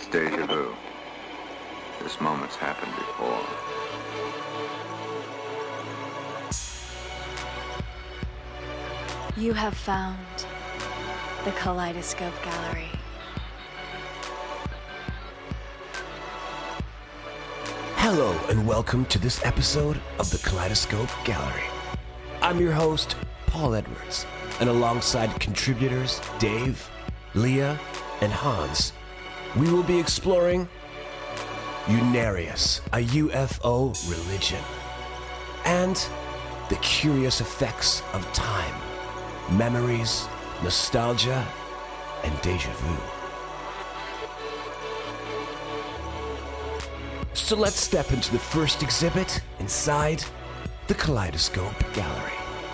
It's deja vu. This moment's happened before. You have found the Kaleidoscope Gallery. Hello and welcome to this episode of the Kaleidoscope Gallery. I'm your host, Paul Edwards, and alongside contributors Dave, Leah, and Hans, we will be exploring Unarius, a UFO religion, and the curious effects of time, memories, nostalgia, and deja vu. So let's step into the first exhibit inside the Kaleidoscope Gallery.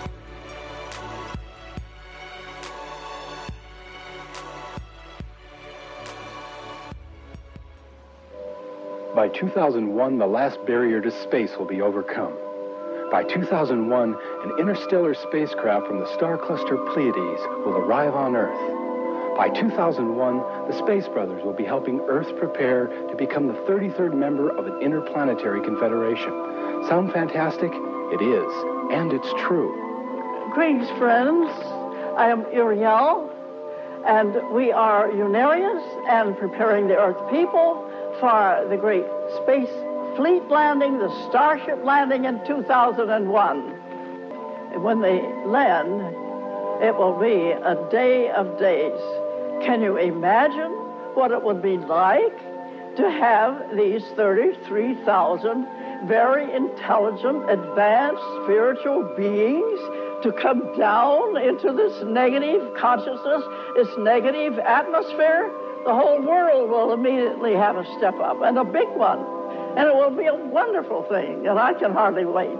By 2001, the last barrier to space will be overcome. By 2001, an interstellar spacecraft from the star cluster Pleiades will arrive on Earth. By 2001, the Space Brothers will be helping Earth prepare to become the 33rd member of an interplanetary confederation. Sound fantastic? It is, and it's true. Greetings, friends. I am Uriel, and we are Unarius and preparing the Earth people for the great space fleet landing, the Starship landing in 2001. When they land, it will be a day of days. Can you imagine what it would be like to have these 33,000 very intelligent, advanced spiritual beings to come down into this negative consciousness, this negative atmosphere? The whole world will immediately have a step up, and a big one. And it will be a wonderful thing, and I can hardly wait.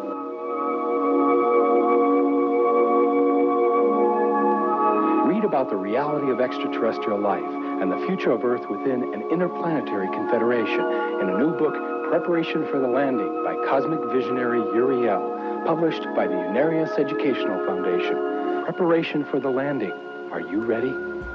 Read about the reality of extraterrestrial life and the future of Earth within an interplanetary confederation in a new book, Preparation for the Landing, by cosmic visionary Uriel, published by the Unarius Educational Foundation. Preparation for the Landing. Are you ready?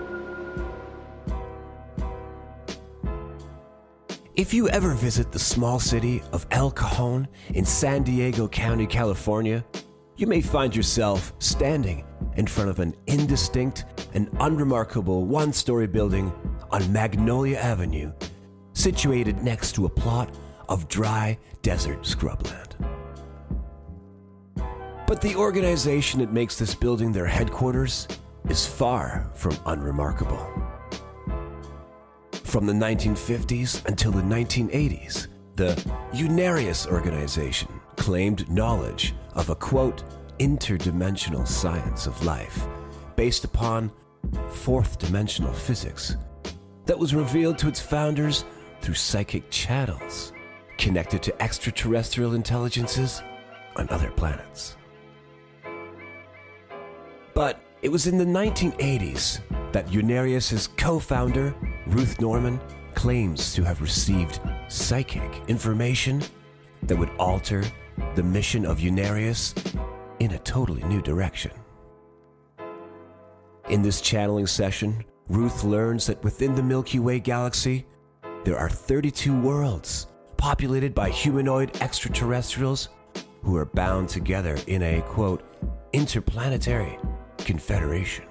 If you ever visit the small city of El Cajon in San Diego County, California, you may find yourself standing in front of an indistinct and unremarkable one-story building on Magnolia Avenue, situated next to a plot of dry desert scrubland. But the organization that makes this building their headquarters is far from unremarkable. From the 1950s until the 1980s, the Unarius organization claimed knowledge of a, quote, interdimensional science of life based upon fourth-dimensional physics that was revealed to its founders through psychic channels connected to extraterrestrial intelligences on other planets. But it was in the 1980s that Unarius's co-founder, Ruth Norman, claims to have received psychic information that would alter the mission of Unarius in a totally new direction. In this channeling session, Ruth learns that within the Milky Way galaxy, there are 32 worlds populated by humanoid extraterrestrials who are bound together in a, quote, interplanetary confederation.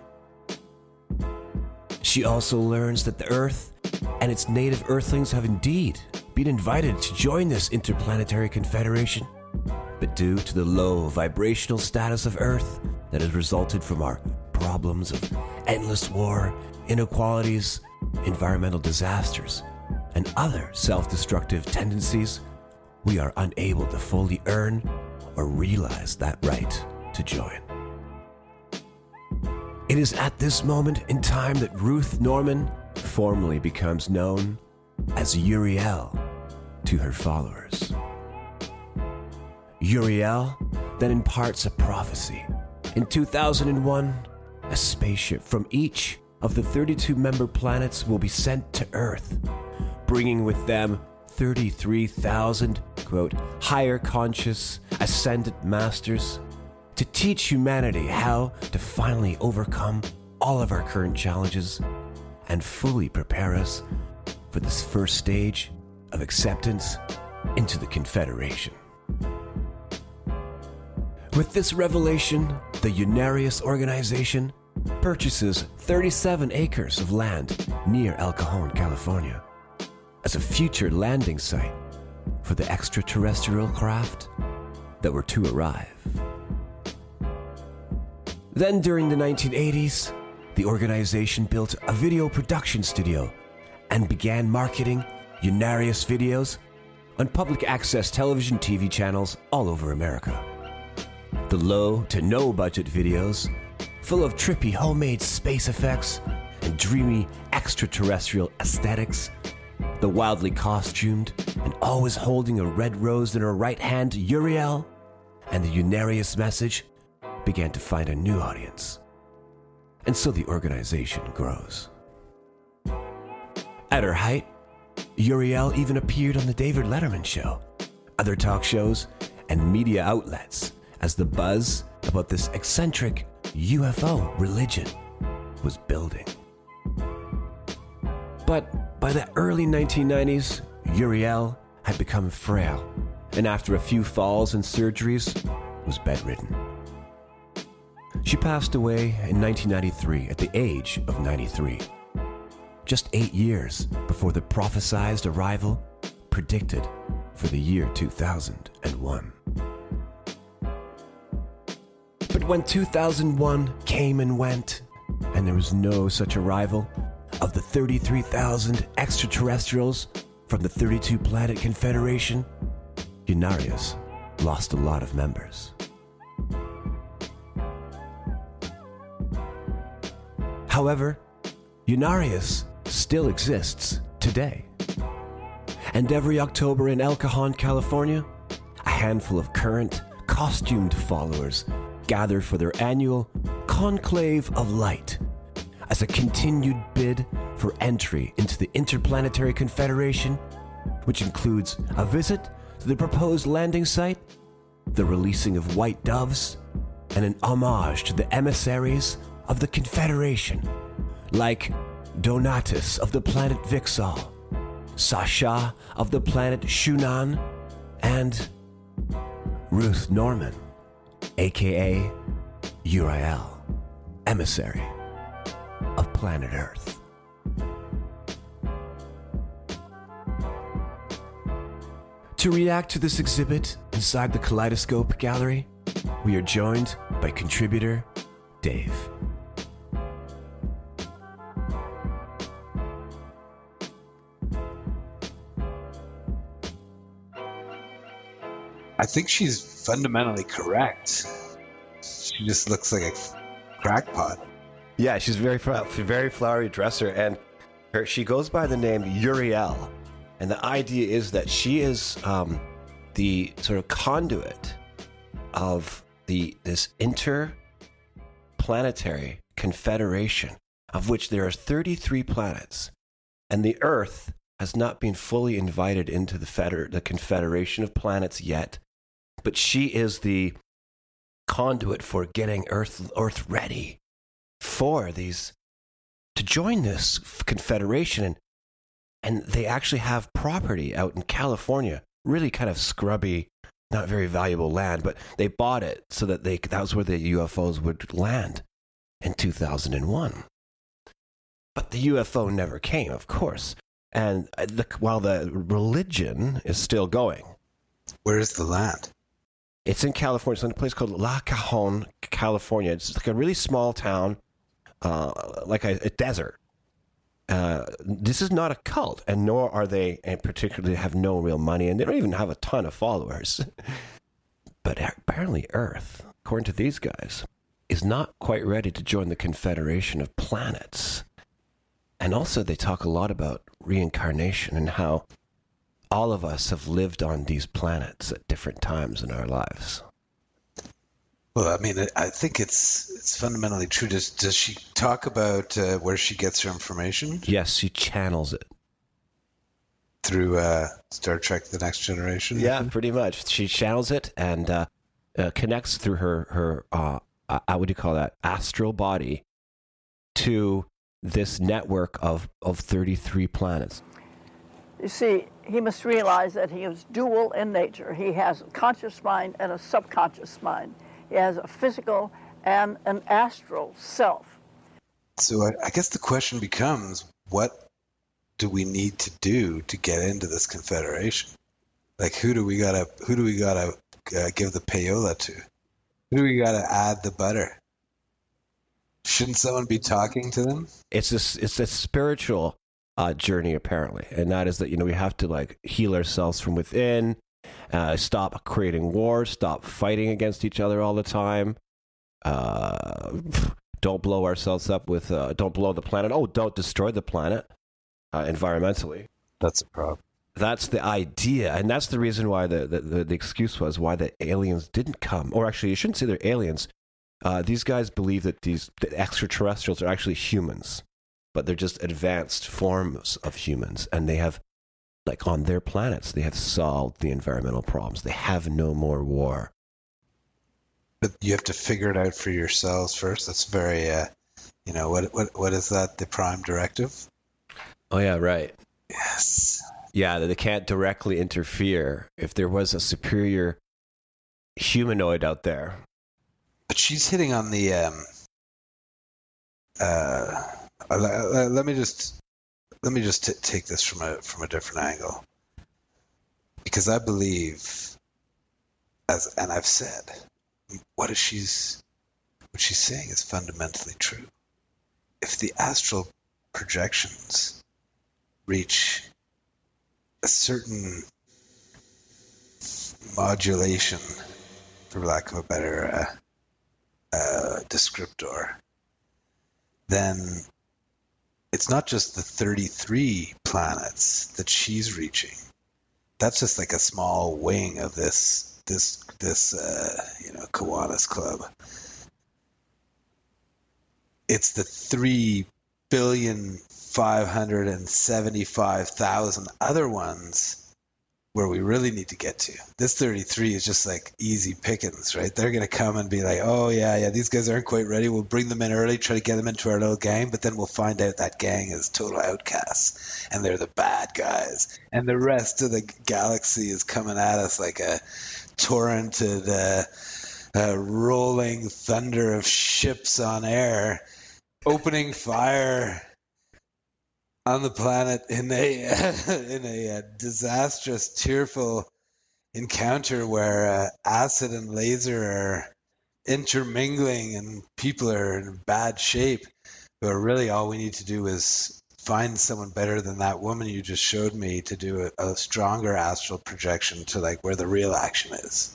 She also learns that the Earth and its native Earthlings have indeed been invited to join this interplanetary confederation, but due to the low vibrational status of Earth that has resulted from our problems of endless war, inequalities, environmental disasters, and other self-destructive tendencies, we are unable to fully earn or realize that right to join. It is at this moment in time that Ruth Norman formally becomes known as Uriel to her followers. Uriel then imparts a prophecy. In 2001, a spaceship from each of the 32 member planets will be sent to Earth, bringing with them 33,000, quote, higher conscious, ascended masters to teach humanity how to finally overcome all of our current challenges and fully prepare us for this first stage of acceptance into the Confederation. With this revelation, the Unarius organization purchases 37 acres of land near El Cajon, California, as a future landing site for the extraterrestrial craft that were to arrive. Then during the 1980s, the organization built a video production studio and began marketing Unarius videos on public access television TV channels all over America. The low to no budget videos, full of trippy homemade space effects and dreamy extraterrestrial aesthetics, the wildly costumed and always holding a red rose in her right hand Uriel, and the Unarius message began to find a new audience. And so the organization grows. At her height, Uriel even appeared on the David Letterman Show, other talk shows, and media outlets as the buzz about this eccentric UFO religion was building. But by the early 1990s, Uriel had become frail, and after a few falls and surgeries, was bedridden. She passed away in 1993 at the age of 93, just 8 years before the prophesized arrival predicted for the year 2001. But when 2001 came and went, and there was no such arrival of the 33,000 extraterrestrials from the 32-planet Confederation, Unarius lost a lot of members. However, Unarius still exists today. And every October in El Cajon, California, a handful of current, costumed followers gather for their annual Conclave of Light as a continued bid for entry into the Interplanetary Confederation, which includes a visit to the proposed landing site, the releasing of white doves, and an homage to the emissaries of the Confederation, like Donatus of the planet Vixal, Sasha of the planet Shunan, and Ruth Norman, aka Uriel, emissary of planet Earth. To react to this exhibit inside the Kaleidoscope Gallery, we are joined by contributor Dave. I think she's fundamentally correct. She just looks like a crackpot. Yeah, she's very flowery dresser, and she goes by the name Uriel. And the idea is that she is the sort of conduit of this interplanetary confederation, of which there are 33 planets, and the Earth has not been fully invited into the confederation of planets yet. But she is the conduit for getting Earth ready for these to join this confederation, and they actually have property out in California, really kind of scrubby, not very valuable land, but they bought it so that that was where the UFOs would land in 2001. But the UFO never came, of course, and while the religion is still going. Where is the land? It's in California. It's in a place called La Cajon, California. It's like a really small town, like a desert. This is not a cult, and nor are they, and particularly have no real money, and they don't even have a ton of followers. But apparently Earth, according to these guys, is not quite ready to join the Confederation of Planets. And also they talk a lot about reincarnation and how all of us have lived on these planets at different times in our lives. Well, I mean, I think it's fundamentally true. Does she talk about where she gets her information? Yes, she channels it. Through Star Trek The Next Generation? Yeah, pretty much. She channels it and connects through her what do you call that, astral body to this network of 33 planets. You see, he must realize that he is dual in nature. He has a conscious mind and a subconscious mind. He has a physical and an astral self. So I guess the question becomes, what do we need to do to get into this confederation? Like, who do we gotta give the payola to? Who do we gotta add the butter? Shouldn't someone be talking to them? It's a spiritual journey, apparently, and that is that, we have to like heal ourselves from within, stop creating wars, stop fighting against each other all the time. Don't blow ourselves up with, don't blow the planet. Oh, don't destroy the planet environmentally. That's a problem. That's the idea, and that's the reason why the excuse was why the aliens didn't come. Or actually, you shouldn't say they're aliens. These guys believe that the extraterrestrials are actually humans, but they're just advanced forms of humans, and they have, like on their planets, they have solved the environmental problems. They have no more war. But you have to figure it out for yourselves first. That's very, what is that? The Prime Directive? Oh yeah, right. Yes. Yeah, they can't directly interfere. If there was a superior humanoid out there. But she's hitting on the. Let me just take this from a different angle, because I believe, and I've said, what she's saying is fundamentally true. If the astral projections reach a certain modulation, for lack of a better descriptor, then it's not just the 33 planets that she's reaching. That's just like a small wing of this Kiwanis Club. It's the 3,575,000 other ones where we really need to get to. This 33 is just like easy pickings, right? They're going to come and be like, oh yeah, these guys aren't quite ready. We'll bring them in early, try to get them into our little gang, but then we'll find out that gang is total outcasts and they're the bad guys. And the rest of the galaxy is coming at us like a torrented, rolling thunder of ships on air, opening fire on the planet in a disastrous, tearful encounter where acid and laser are intermingling and people are in bad shape. But really all we need to do is find someone better than that woman you just showed me to do a stronger astral projection to like where the real action is.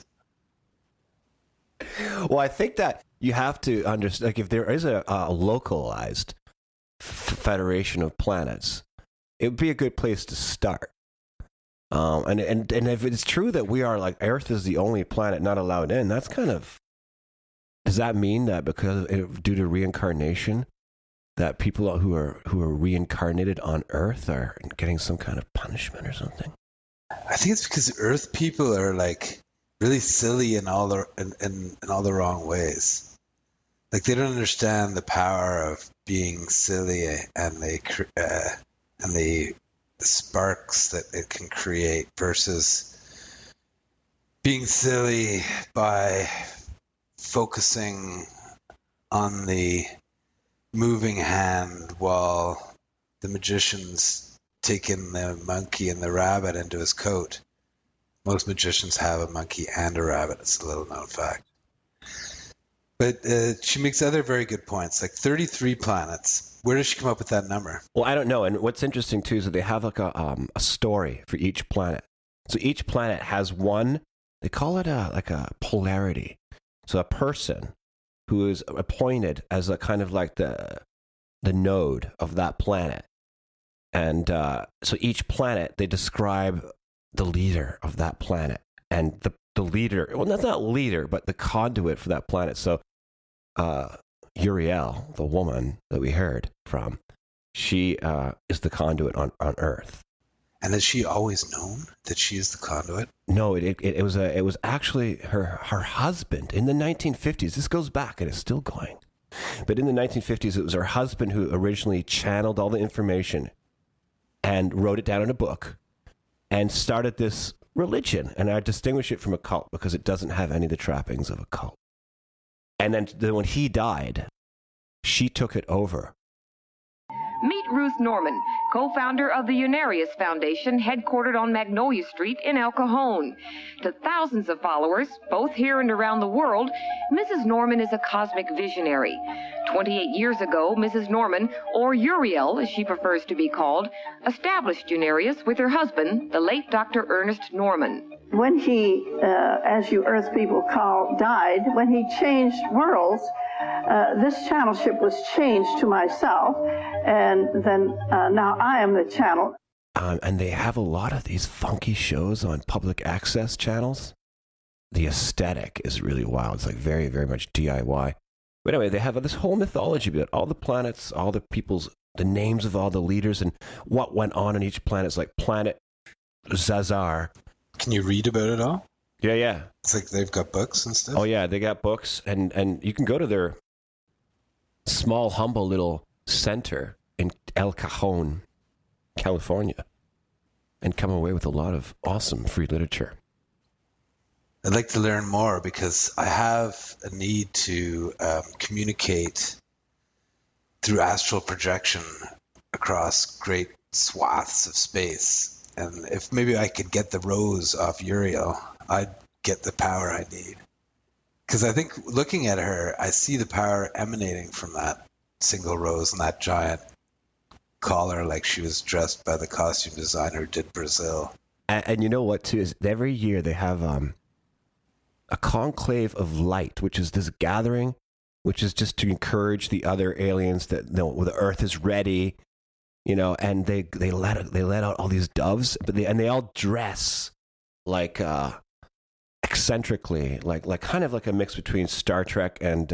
Well, I think that you have to understand, like, if there is a localized federation of planets, it would be a good place to start. And if it's true that we are, like, Earth is the only planet not allowed in, that's kind of, does that mean that because due to reincarnation, that people who are reincarnated on Earth are getting some kind of punishment or something? I think it's because Earth people are like really silly in all the wrong ways. Like, they don't understand the power of being silly and the sparks that it can create versus being silly by focusing on the moving hand while the magician's taking the monkey and the rabbit into his coat. Most magicians have a monkey and a rabbit. It's a little known fact. But she makes other very good points, like 33 planets. Where does she come up with that number? Well, I don't know. And what's interesting, too, is that they have like a story for each planet. So each planet has one, they call it a polarity. So a person who is appointed as a kind of like the node of that planet. And so each planet, they describe the leader of that planet. And the leader, well, that's not leader, but the conduit for that planet. So Uriel, the woman that we heard from, she is the conduit on Earth. And has she always known that she is the conduit? No, it was actually her husband in the 1950s. This goes back and it's still going. But in the 1950s, it was her husband who originally channeled all the information and wrote it down in a book. and started this religion. And I distinguish it from a cult because it doesn't have any of the trappings of a cult. And then when he died, she took it over. Meet Ruth Norman, co-founder of the Unarius Foundation, headquartered on Magnolia Street in El Cajon. To thousands of followers, both here and around the world, Mrs. Norman is a cosmic visionary. 28 years ago, Mrs. Norman, or Uriel as she prefers to be called, established Unarius with her husband, the late Dr. Ernest Norman. When he, as you Earth people call, died, when he changed worlds, this channelship was changed to myself, and then now I am the channel. And they have a lot of these funky shows on public access channels. The aesthetic is really wild. It's like very, very much DIY. But anyway, they have this whole mythology about all the planets, all the people's, the names of all the leaders, and what went on each planet. It's like Planet Zazar. Can you read about it all? Yeah. It's like they've got books and stuff? Oh, yeah, they got books, and you can go to their small, humble little center in El Cajon, California, and come away with a lot of awesome free literature. I'd like to learn more because I have a need to communicate through astral projection across great swaths of space. And if maybe I could get the rose off Uriel, I'd get the power I need. Because I think looking at her, I see the power emanating from that single rose and that giant collar, like she was dressed by the costume designer who did Brazil. And you know what, too, is every year they have a conclave of light, which is this gathering, which is just to encourage the other aliens that the Earth is ready, and they let out all these doves, but they all dress like eccentrically, like kind of like a mix between Star Trek and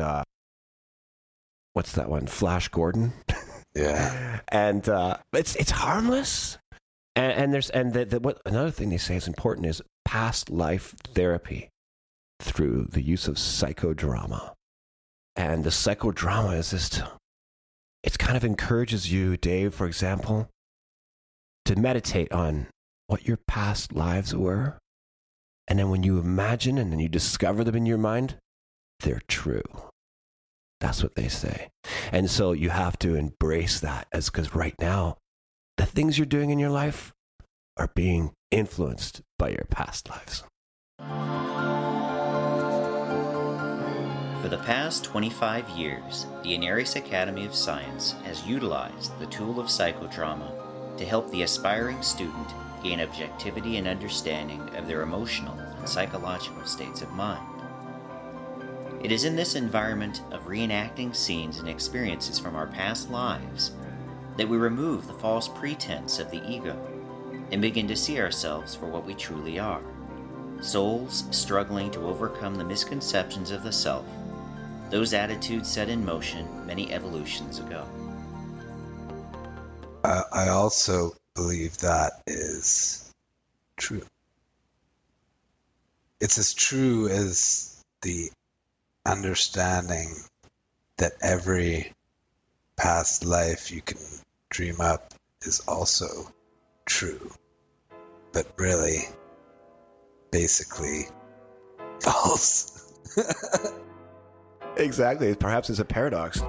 what's that one, Flash Gordon. Yeah. And it's harmless, and what another thing they say is important is past life therapy through the use of psychodrama. And the psychodrama is just, it kind of encourages you, Dave, for example, to meditate on what your past lives were. And then when you imagine and then you discover them in your mind, they're true. That's what they say. And so you have to embrace that, because right now, the things you're doing in your life are being influenced by your past lives. For the past 25 years, the Unarius Academy of Science has utilized the tool of psychodrama to help the aspiring student gain objectivity and understanding of their emotional and psychological states of mind. It is in this environment of reenacting scenes and experiences from our past lives that we remove the false pretense of the ego and begin to see ourselves for what we truly are, souls struggling to overcome the misconceptions of the self, those attitudes set in motion many evolutions ago. I also believe that is true. It's as true as the understanding that every past life you can dream up is also true, but really, basically, false. Exactly. Perhaps it's a paradox.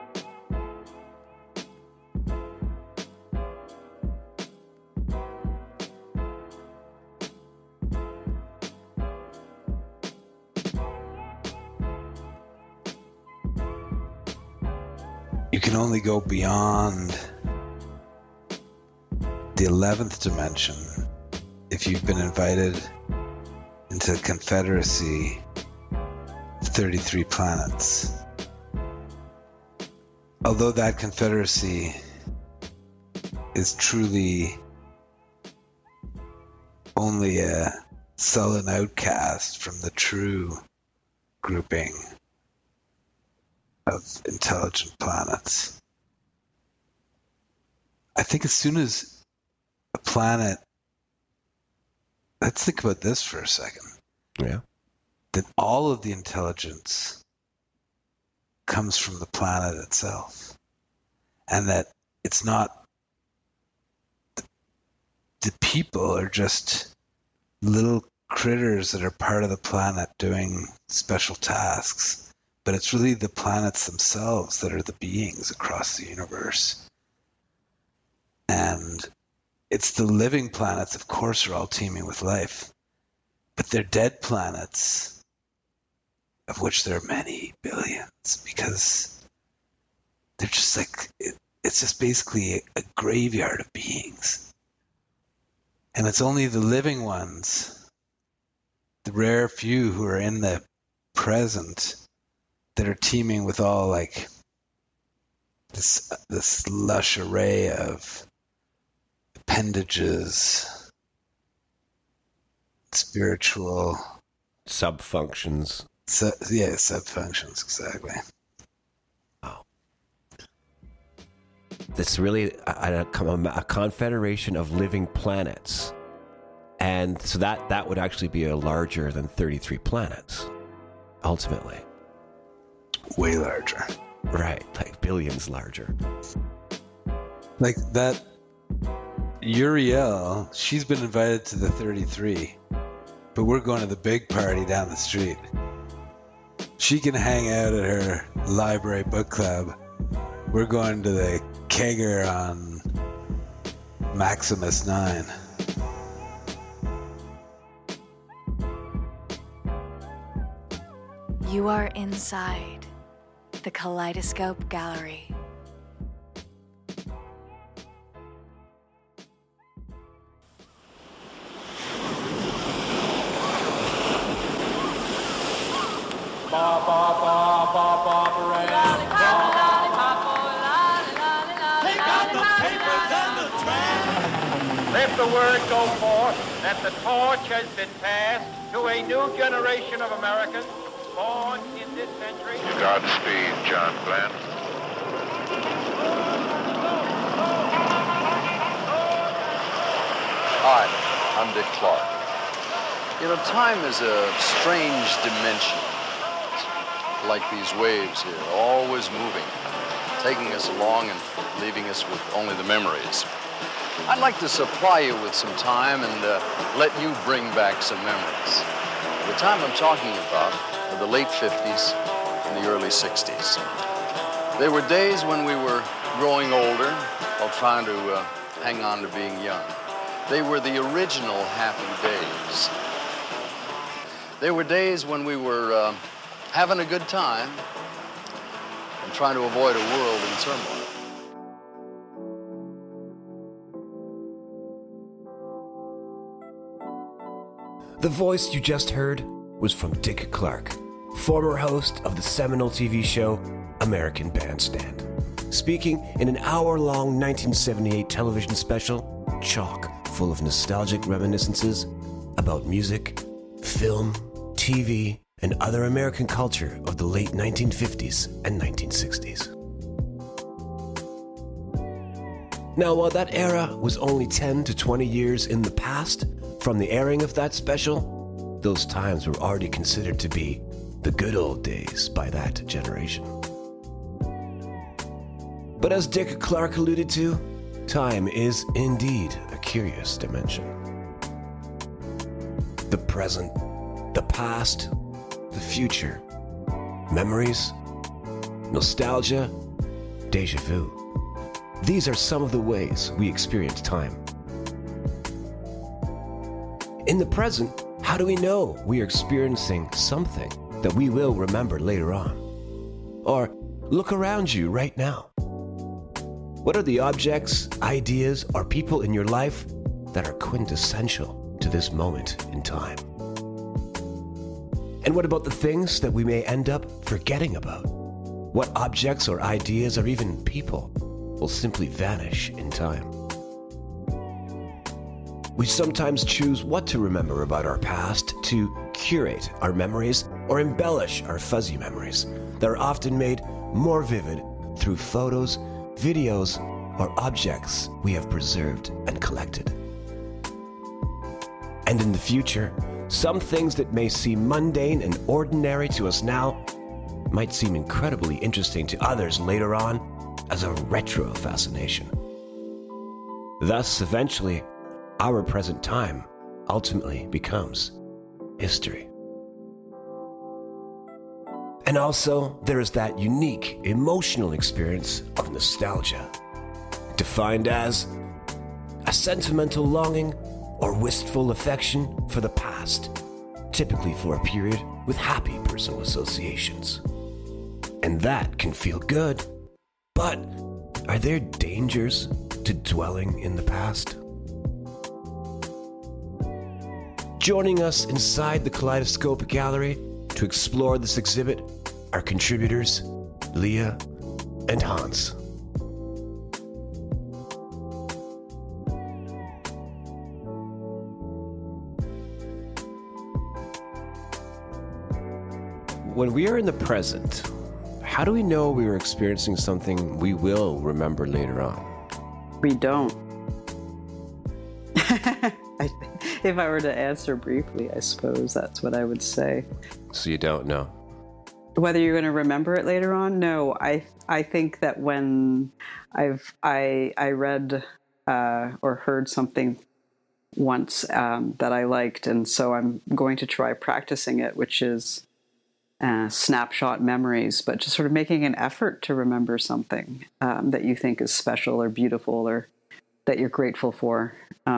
You can only go beyond the 11th dimension if you've been invited into the Confederacy of 33 planets. Although that Confederacy is truly only a sullen outcast from the true grouping of intelligent planets. I think as soon as a planet, let's think about this for a second. Yeah. That all of the intelligence comes from the planet itself. And that it's not the people are just little critters that are part of the planet doing special tasks. But it's really the planets themselves that are the beings across the universe. And it's the living planets, of course, are all teeming with life. But they're dead planets, of which there are many billions, because they're just like, it's just basically a graveyard of beings. And it's only the living ones, the rare few who are in the present, that are teeming with all like this lush array of appendages, spiritual subfunctions. Subfunctions, exactly. Wow. It's really a confederation of living planets. And so that would actually be a larger than 33 planets, ultimately. Way larger. Right, like billions larger. Like that Uriel, she's been invited to the 33, but we're going to the big party down the street. She can hang out at her library book club. We're going to the kegger on Maximus 9. You are inside the Kaleidoscope Gallery. Let the word go forth that the torch has been passed to a new generation of Americans born in this century. Godspeed, John Glenn. Hi, I'm Dick Clark. You know, time is a strange dimension. It's like these waves here, always moving, taking us along and leaving us with only the memories. I'd like to supply you with some time and let you bring back some memories. The time I'm talking about are the late 50s and the early 60s. They were days when we were growing older while trying to hang on to being young. They were the original happy days. They were days when we were having a good time and trying to avoid a world in turmoil. The voice you just heard was from Dick Clark, former host of the seminal TV show American Bandstand, speaking in an hour-long 1978 television special, chock full of nostalgic reminiscences about music, film, TV, and other American culture of the late 1950s and 1960s. Now, while that era was only 10 to 20 years in the past from the airing of that special, those times were already considered to be the good old days by that generation. But as Dick Clark alluded to, time is indeed a curious dimension. The present, the past, the future, memories, nostalgia, déjà vu. These are some of the ways we experience time. In the present, how do we know we are experiencing something that we will remember later on? Or look around you right now. What are the objects, ideas, or people in your life that are quintessential to this moment in time? And what about the things that we may end up forgetting about? What objects or ideas or even people will simply vanish in time? We sometimes choose what to remember about our past to curate our memories or embellish our fuzzy memories that are often made more vivid through photos, videos, or objects we have preserved and collected. And in the future, some things that may seem mundane and ordinary to us now might seem incredibly interesting to others later on as a retro fascination. Thus, eventually, our present time ultimately becomes history. And also, there is that unique emotional experience of nostalgia, defined as a sentimental longing or wistful affection for the past, typically for a period with happy personal associations. And that can feel good, but are there dangers to dwelling in the past? Joining us inside the Kaleidoscope Gallery to explore this exhibit are contributors Leah and Hans. When we are in the present, how do we know we are experiencing something we will remember later on? We don't. If I were to answer briefly, I suppose that's what I would say. So you don't know? Whether you're going to remember it later on? No, I think that when I read or heard something once that I liked, and so I'm going to try practicing it, which is snapshot memories, but just sort of making an effort to remember something that you think is special or beautiful or that you're grateful for.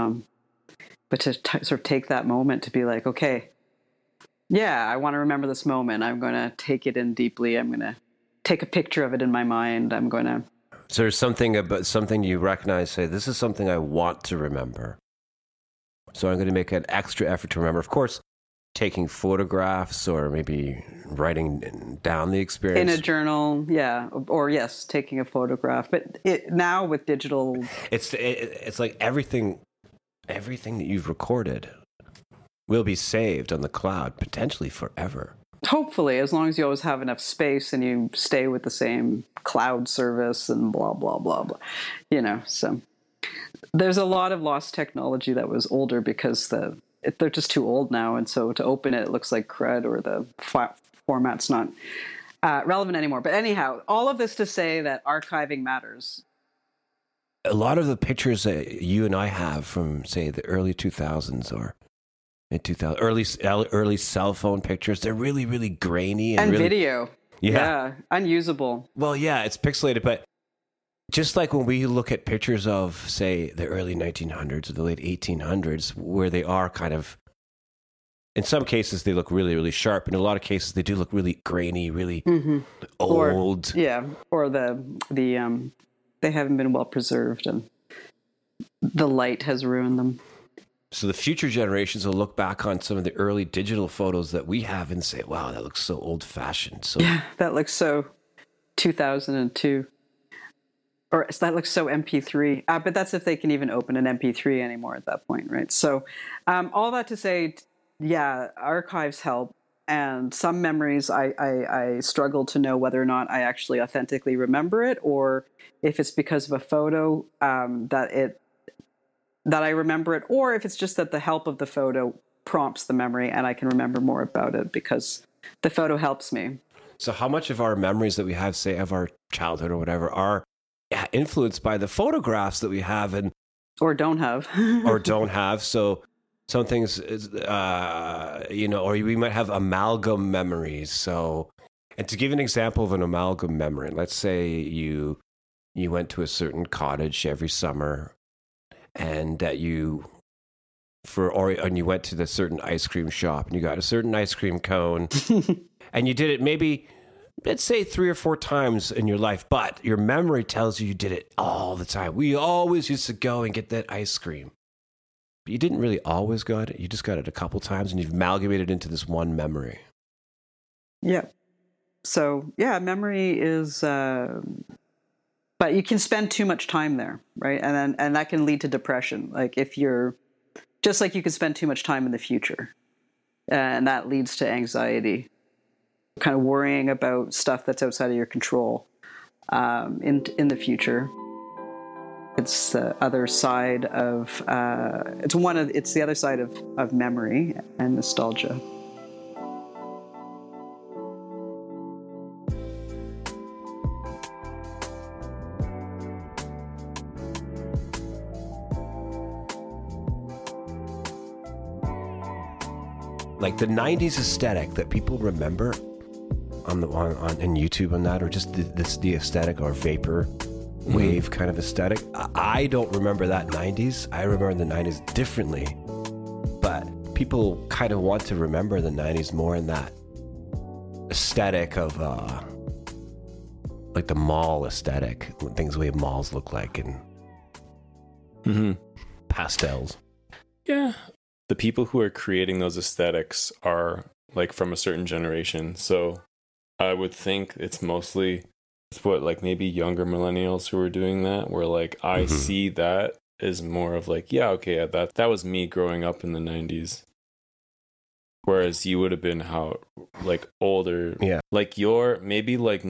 But to sort of take that moment to be like, okay, yeah, I want to remember this moment. I'm going to take it in deeply. I'm going to take a picture of it in my mind. I'm going to... So there's something about something you recognize, say, this is something I want to remember. So I'm going to make an extra effort to remember. Of course, taking photographs or maybe writing down the experience. In a journal, yeah. Or yes, taking a photograph. But now with digital... It's like everything that you've recorded will be saved on the cloud, potentially forever. Hopefully, as long as you always have enough space and you stay with the same cloud service and blah, blah, blah, blah. You know, so there's a lot of lost technology that was older because they're just too old now. And so to open it looks like crud or the format's not relevant anymore. But anyhow, all of this to say that archiving matters. A lot of the pictures that you and I have from, say, the early 2000s or mid-2000s, early cell phone pictures, they're really, really grainy. And really, video. Yeah. Unusable. Well, yeah, it's pixelated, but just like when we look at pictures of, say, the early 1900s or the late 1800s, where they are kind of, in some cases, they look really, really sharp. In a lot of cases, they do look really grainy, really old. Or they haven't been well preserved and the light has ruined them. So the future generations will look back on some of the early digital photos that we have and say, wow, that looks so old-fashioned. So yeah, that looks so 2002. Or that looks so MP3. But that's if they can even open an MP3 anymore at that point, right? So all that to say, yeah, archives help. And some memories, I struggle to know whether or not I actually authentically remember it, or if it's because of a photo that I remember it, or if it's just that the help of the photo prompts the memory and I can remember more about it because the photo helps me. So how much of our memories that we have, say, of our childhood or whatever, are influenced by the photographs that we have or don't have. So some things, or we might have amalgam memories. So, and to give an example of an amalgam memory, let's say you went to a certain cottage every summer, and that you went to the certain ice cream shop, and you got a certain ice cream cone, and you did it maybe, let's say 3 or 4 times in your life, but your memory tells you did it all the time. We always used to go and get that ice cream. But you didn't really always got it. You just got it a couple times and you've amalgamated into this one memory. Yeah. So, yeah, memory is, but you can spend too much time there, right? And that can lead to depression. Like just like you can spend too much time in the future. And that leads to anxiety, kind of worrying about stuff that's outside of your control in the future. It's the other side of it's the other side of memory and nostalgia. like the 90s aesthetic that people remember on YouTube and that, or just the aesthetic or vapor wave kind of aesthetic. I don't remember that 90s. I remember the 90s differently, but people kind of want to remember the 90s more in that aesthetic of like the mall aesthetic, things the way malls look like, and pastels. Yeah, the people who are creating those aesthetics are like from a certain generation, so I would think it's mostly what, like maybe younger millennials who are doing that, where like I see that as more of like, yeah, okay, that was me growing up in the 90s. Whereas you would have been how like older, like your maybe like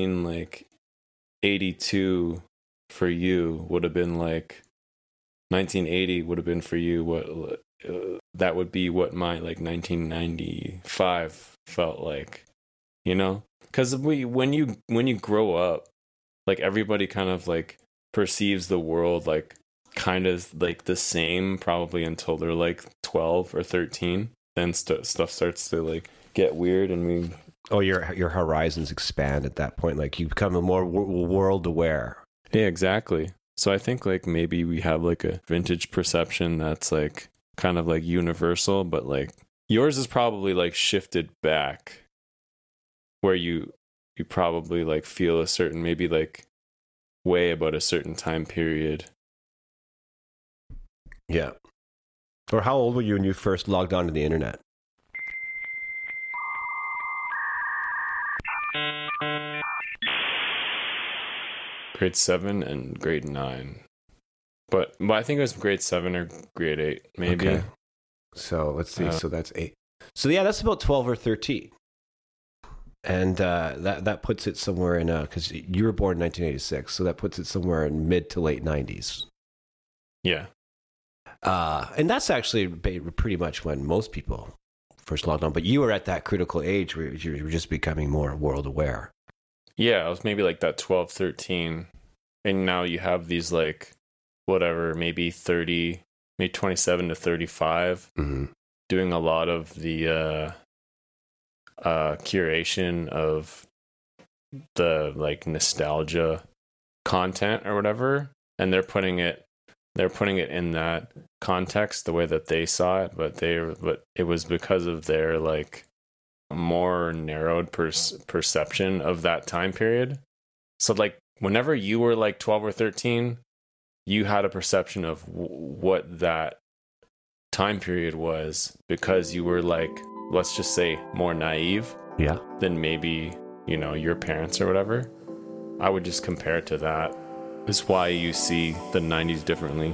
1982 for you would have been like 1980 would have been for you what that would be what my like 1995 felt like, you know, because when you grow up, like everybody kind of like perceives the world like kind of like the same probably until they're like 12 or 13. Then stuff starts to like get weird, and your horizons expand at that point. Like you become a more world aware. Yeah, exactly. So I think like maybe we have like a vintage perception that's like kind of like universal, but like yours is probably like shifted back, where you probably like feel a certain maybe like way about a certain time period. Yeah. Or how old were you when you first logged onto the internet? Grade 7 and grade 9. But I think it was grade 7 or grade 8, maybe. Okay. So let's see. So that's 8. So yeah, that's about 12 or 13. And that puts it somewhere in, because you were born in 1986, so that puts it somewhere in mid to late 90s. Yeah. And that's actually pretty much when most people first logged on. But you were at that critical age where you were just becoming more world aware. Yeah, I was maybe like that 12, 13. And now you have these like, whatever, maybe 30, maybe 27 to 35, doing a lot of the curation of the like nostalgia content or whatever. And they're putting it in that context the way that they saw it, but it was because of their like more narrowed perception of that time period. So like whenever you were like 12 or 13, you had a perception of what that time period was because you were like, let's just say more naive than maybe, you know, your parents or whatever. I would just compare it to that. Is why you see the 90s differently.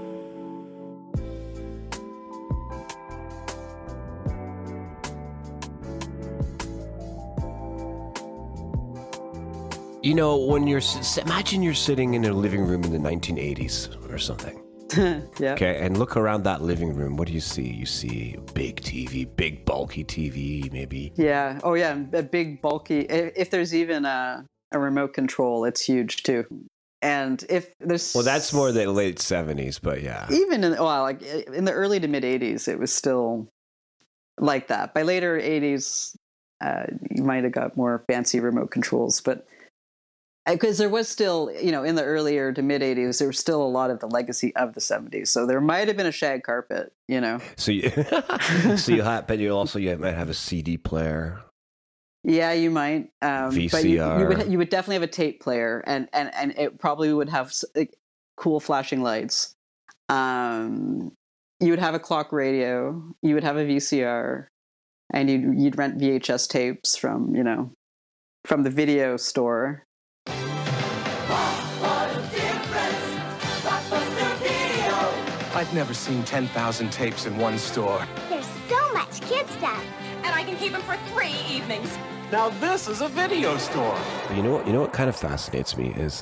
You know, when imagine you're sitting in a living room in the 1980s or something. Yeah. Okay, and look around that living room. What do you see? You see a big TV, big bulky TV, maybe. Yeah. Oh, yeah. A big bulky. If there's even a remote control, it's huge too. And if there's that's more the late 70s, but yeah. Even in the early to mid 80s, it was still like that. By later 80s, you might have got more fancy remote controls, but because there was still, you know, in the earlier to mid 80s, there was still a lot of the legacy of the 70s. So there might have been a shag carpet, you know. So you but you might have a CD player. Yeah, you might. VCR. But you would definitely have a tape player, and it probably would have cool flashing lights. You would have a clock radio. You would have a VCR, and you'd rent VHS tapes from the video store. I've never seen 10,000 tapes in one store. There's so much kid stuff. And I can keep them for 3 evenings. Now this is a video store. You know what kind of fascinates me is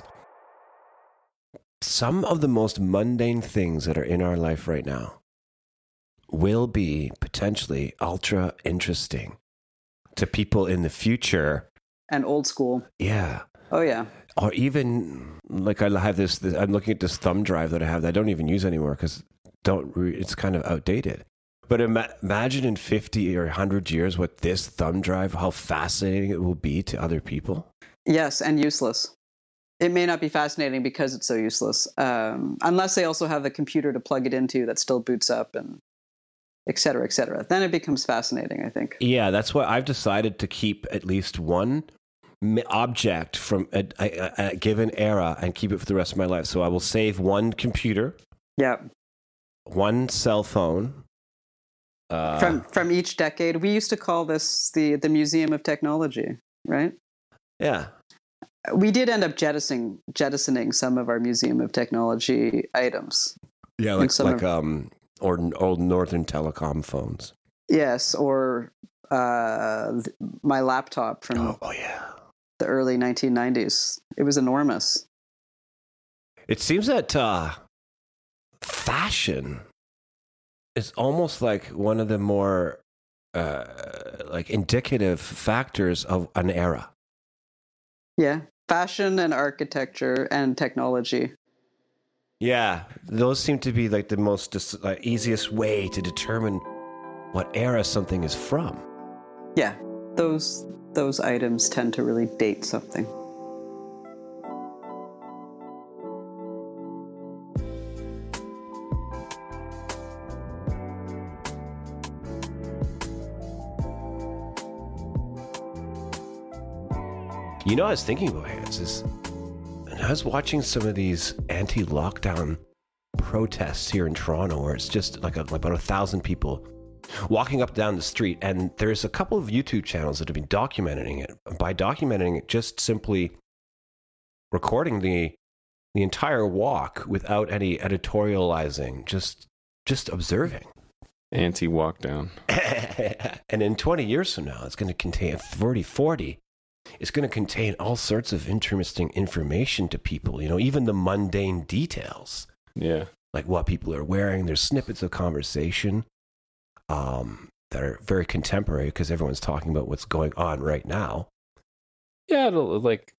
some of the most mundane things that are in our life right now will be potentially ultra interesting to people in the future. And old school. Yeah. Oh, yeah. Or even, like, I have this I'm looking at this thumb drive that I have that I don't even use anymore because it's kind of outdated. But imagine in 50 or 100 years what this thumb drive, how fascinating it will be to other people. Yes, and useless. It may not be fascinating because it's so useless, unless they also have the computer to plug it into that still boots up and et cetera, et cetera. Then it becomes fascinating, I think. Yeah, that's why I've decided to keep at least one object from a given era and keep it for the rest of my life. So I will save one computer. Yeah. One cell phone. From each decade. We used to call this the Museum of Technology, right? Yeah. We did end up jettisoning some of our Museum of Technology items. Yeah, like or old Northern Telecom phones. Yes, or my laptop from the early 1990s. It was enormous. It seems that fashion is almost like one of the more like indicative factors of an era. Yeah, fashion and architecture and technology. Yeah, those seem to be like the most easiest way to determine what era something is from. Yeah, those items tend to really date something. You know, I was thinking about Hans and I was watching some of these anti-lockdown protests here in Toronto, where it's just like about 1,000 people walking up down the street, and there's a couple of YouTube channels that have been documenting it. By documenting it, just simply recording the entire walk without any editorializing, just observing. Anti-walk down. And in 20 years from now, it's going to contain 40. It's going to contain all sorts of interesting information to people, you know, even the mundane details. Yeah. Like what people are wearing. There's snippets of conversation that are very contemporary because everyone's talking about what's going on right now. Yeah, it'll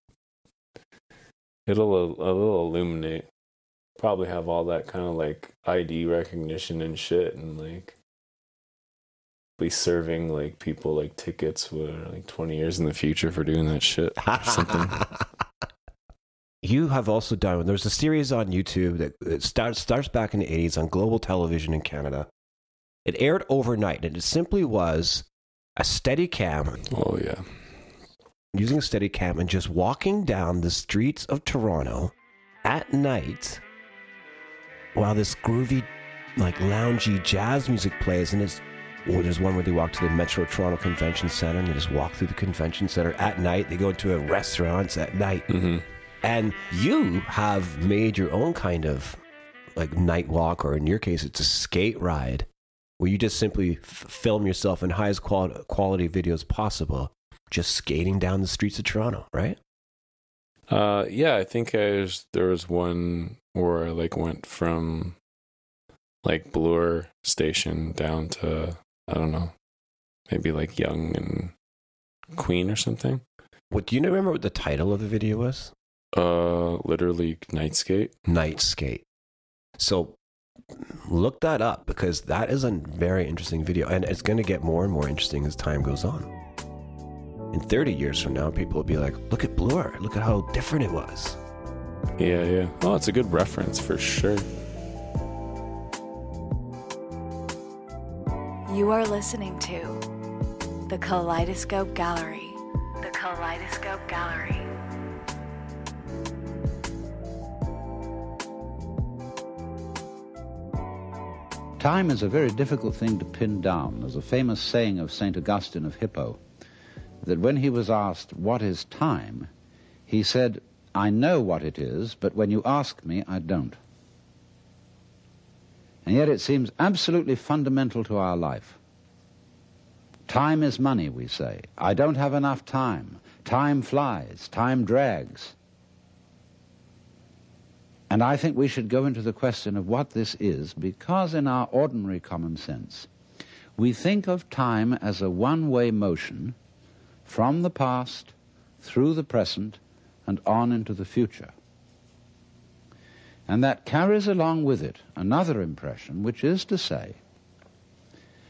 illuminate. Probably have all that kind of like ID recognition and shit, and like be serving like people like tickets for like 20 years in the future for doing that shit or something. You have also done, there's a series on YouTube that starts back in the 80s on Global Television in Canada. It aired overnight, and it simply was a Steadicam. Oh, yeah. Using a Steadicam and just walking down the streets of Toronto at night while this groovy, like loungy jazz music plays, and there's one where they walk to the Metro Toronto Convention Center, and they just walk through the convention center at night. They go into a restaurant at night. Mm-hmm. And you have made your own kind of like night walk, or in your case, it's a skate ride, where you just simply film yourself in highest quality videos possible, just skating down the streets of Toronto, right? Yeah, I think there was one where I like went from like Bloor Station down to, I don't know, maybe like Yonge and Queen or something. What, do you remember what the title of the video was? Literally Night Skate. Night Skate. So look that up, because that is a very interesting video, and it's going to get more and more interesting as time goes on. In 30 years from now, people will be like, look at Bloor, look at how different it was. Yeah. Oh, it's a good reference for sure. You are listening to The Kaleidoscope Gallery. The Kaleidoscope Gallery. Time is a very difficult thing to pin down. There's a famous saying of St. Augustine of Hippo that when he was asked, what is time? He said, I know what it is, but when you ask me, I don't. And yet it seems absolutely fundamental to our life. Time is money, we say. I don't have enough time. Time flies. Time drags. And I think we should go into the question of what this is, because in our ordinary common sense, we think of time as a one-way motion from the past, through the present, and on into the future. And that carries along with it another impression, which is to say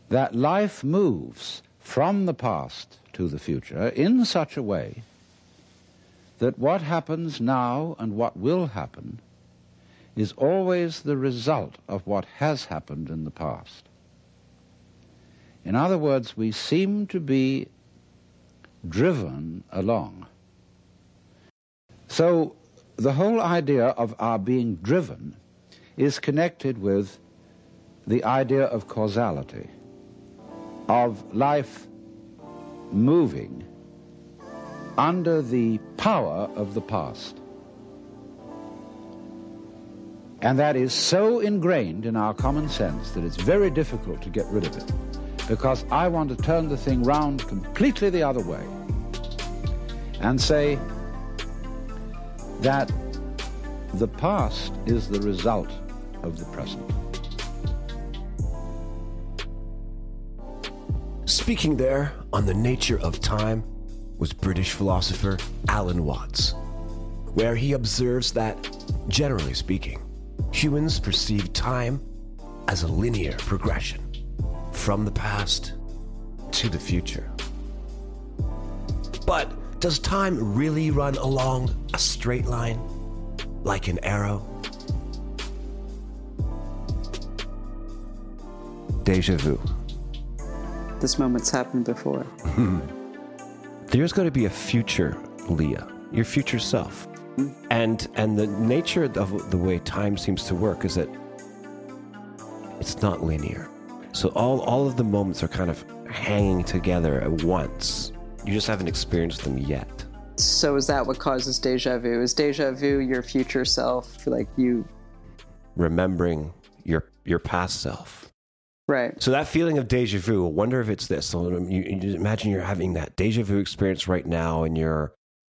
that life moves from the past to the future in such a way that what happens now and what will happen is always the result of what has happened in the past. In other words, we seem to be driven along. So the whole idea of our being driven is connected with the idea of causality, of life moving under the power of the past. And that is so ingrained in our common sense that it's very difficult to get rid of it, because I want to turn the thing round completely the other way and say that the past is the result of the present. Speaking there on the nature of time was British philosopher Alan Watts, where he observes that, generally speaking, humans perceive time as a linear progression from the past to the future. But does time really run along a straight line, like an arrow? Deja vu. This moment's happened before. There's going to be a future, Leah, your future self. And the nature of the way time seems to work is that it's not linear. So all of the moments are kind of hanging together at once. You just haven't experienced them yet. So is that what causes deja vu? Is deja vu your future self, like you remembering your past self? Right. So that feeling of deja vu, I wonder if it's this. So you imagine you're having that deja vu experience right now, and you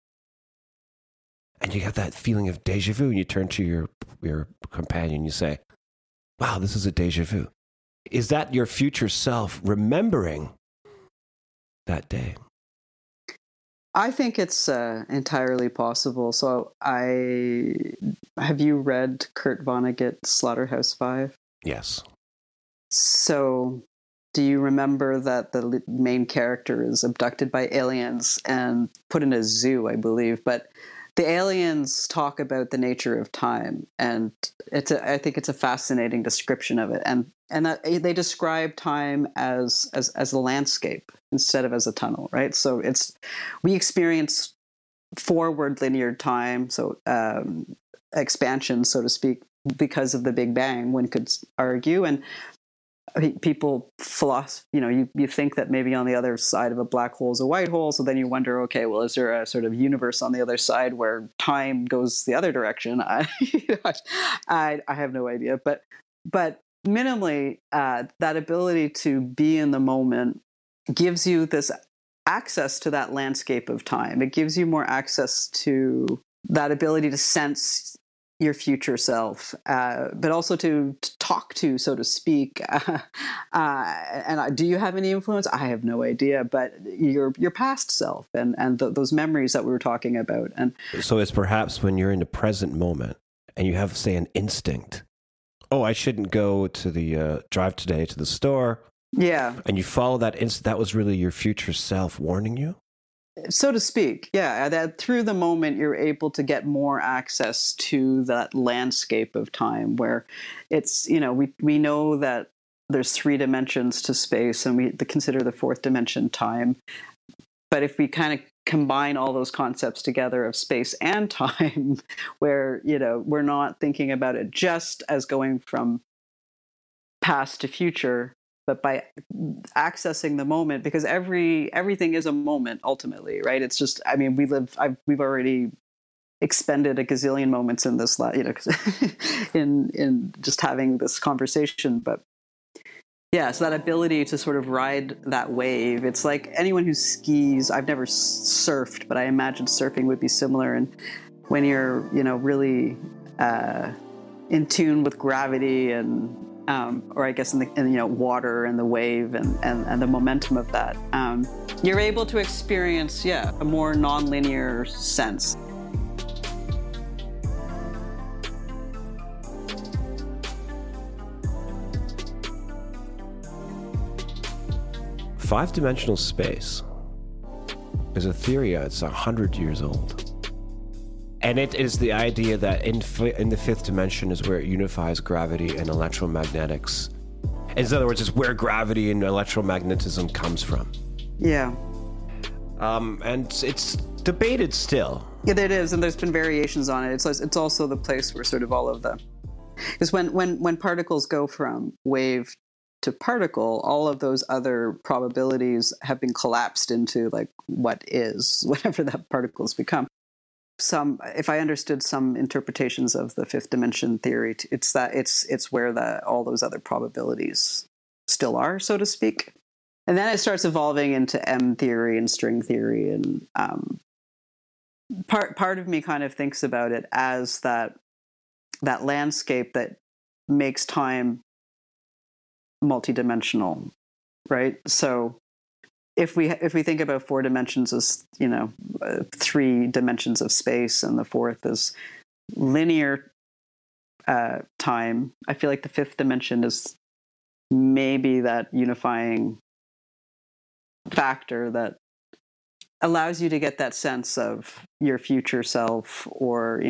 have that feeling of deja vu, and you turn to your companion, you say, wow, this is a deja vu. Is that your future self remembering that day? I think it's entirely possible. So have you read Kurt Vonnegut's Slaughterhouse-Five? Yes. So do you remember that the main character is abducted by aliens and put in a zoo, I believe, but the aliens talk about the nature of time, and I think it's a fascinating description of it, and that they describe time as a landscape instead of as a tunnel, right? So we experience forward linear time, so expansion, so to speak, because of the Big Bang, one could argue, and people you think that maybe on the other side of a black hole is a white hole, so then you wonder, okay, well, is there a sort of universe on the other side where time goes the other direction? I have no idea, but minimally, that ability to be in the moment gives you this access to that landscape of time. It gives you more access to that ability to sense your future self, but also to talk to, so to speak. Do you have any influence? I have no idea, but your past self and those memories that we were talking about. And so it's perhaps when you're in the present moment and you have, say, an instinct. Oh, I shouldn't go to the drive today to the store. Yeah. And you follow that instinct. That was really your future self warning you? So to speak, yeah, that through the moment you're able to get more access to that landscape of time where it's, we know that there's 3 dimensions to space, and we consider the 4th dimension time. But if we kind of combine all those concepts together of space and time, where, we're not thinking about it just as going from past to future, but by accessing the moment, because everything is a moment ultimately, right? It's just, we've already expended a gazillion moments in this, in just having this conversation. But yeah, so that ability to sort of ride that wave, it's like anyone who skis. I've never surfed, but I imagine surfing would be similar. And when you're, really in tune with gravity and or I guess in water and the wave and the momentum of that, you're able to experience, a more nonlinear sense. 5-dimensional space is a theory that's 100 years old. And it is the idea that in the fifth dimension is where it unifies gravity and electromagnetics. In other words, it's where gravity and electromagnetism comes from. Yeah. And it's debated still. Yeah, it is, and there's been variations on it. It's also the place where sort of all of the... Because when particles go from wave to particle, all of those other probabilities have been collapsed into like what is, whatever that particles become. If I understood some interpretations of the fifth dimension theory, it's where all those other probabilities still are, so to speak. And then it starts evolving into M theory and string theory, and part of me kind of thinks about it as that landscape that makes time multidimensional, right? So if we think about 4 dimensions as 3 dimensions of space, and the fourth is linear time, I feel like the fifth dimension is maybe that unifying factor that allows you to get that sense of your future self, or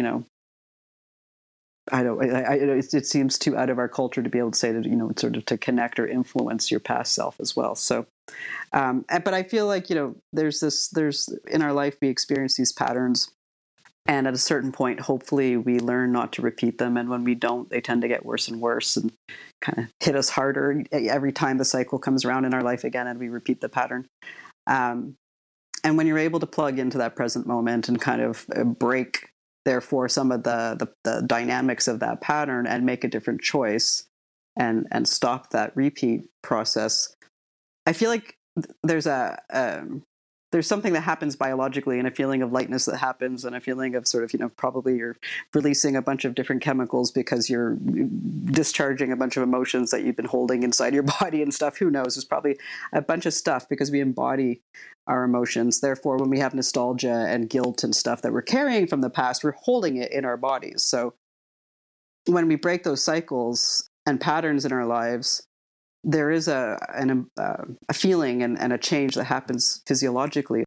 it seems too out of our culture to be able to say that, sort of to connect or influence your past self as well. So, but I feel like, there's in our life, we experience these patterns, and at a certain point, hopefully we learn not to repeat them. And when we don't, they tend to get worse and worse and kind of hit us harder every time the cycle comes around in our life again, and we repeat the pattern. And when you're able to plug into that present moment and kind of break, therefore, some of the dynamics of that pattern and make a different choice and stop that repeat process, I feel like there's something that happens biologically, and a feeling of lightness that happens, and a feeling of sort of, probably you're releasing a bunch of different chemicals because you're discharging a bunch of emotions that you've been holding inside your body and stuff. Who knows? There's probably a bunch of stuff because we embody our emotions. Therefore, when we have nostalgia and guilt and stuff that we're carrying from the past, we're holding it in our bodies. So when we break those cycles and patterns in our lives, there is a feeling and a change that happens physiologically.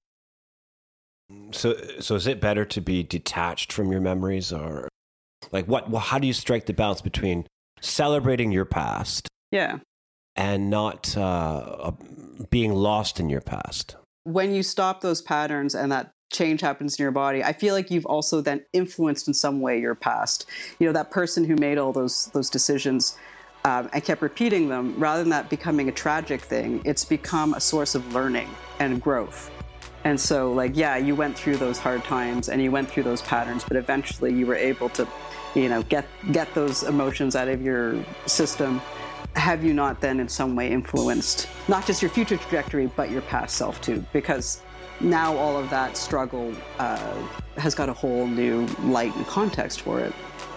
So is it better to be detached from your memories, or like how do you strike the balance between celebrating your past, and not being lost in your past? When you stop those patterns and that change happens in your body, I feel like you've also then influenced in some way your past. That person who made all those decisions, I kept repeating them, rather than that becoming a tragic thing, it's become a source of learning and growth. And so, you went through those hard times and you went through those patterns, but eventually you were able to, get those emotions out of your system. Have you not then in some way influenced not just your future trajectory, but your past self too? Because now all of that struggle has got a whole new light and context for it.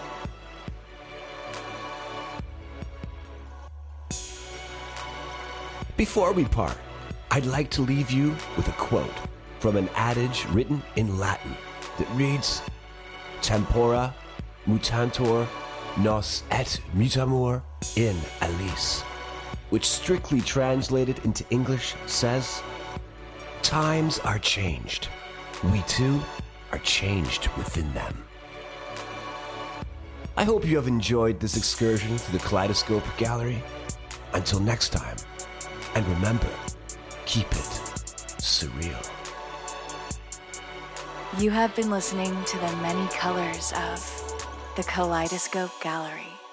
Before we part, I'd like to leave you with a quote from an adage written in Latin that reads, "Tempora mutantur nos et mutamur in aliis," which strictly translated into English says, "Times are changed. We too are changed within them." I hope you have enjoyed this excursion through the Kaleidoscope Gallery. Until next time, and remember, keep it surreal. You have been listening to the many colors of the Kaleidoscope Gallery.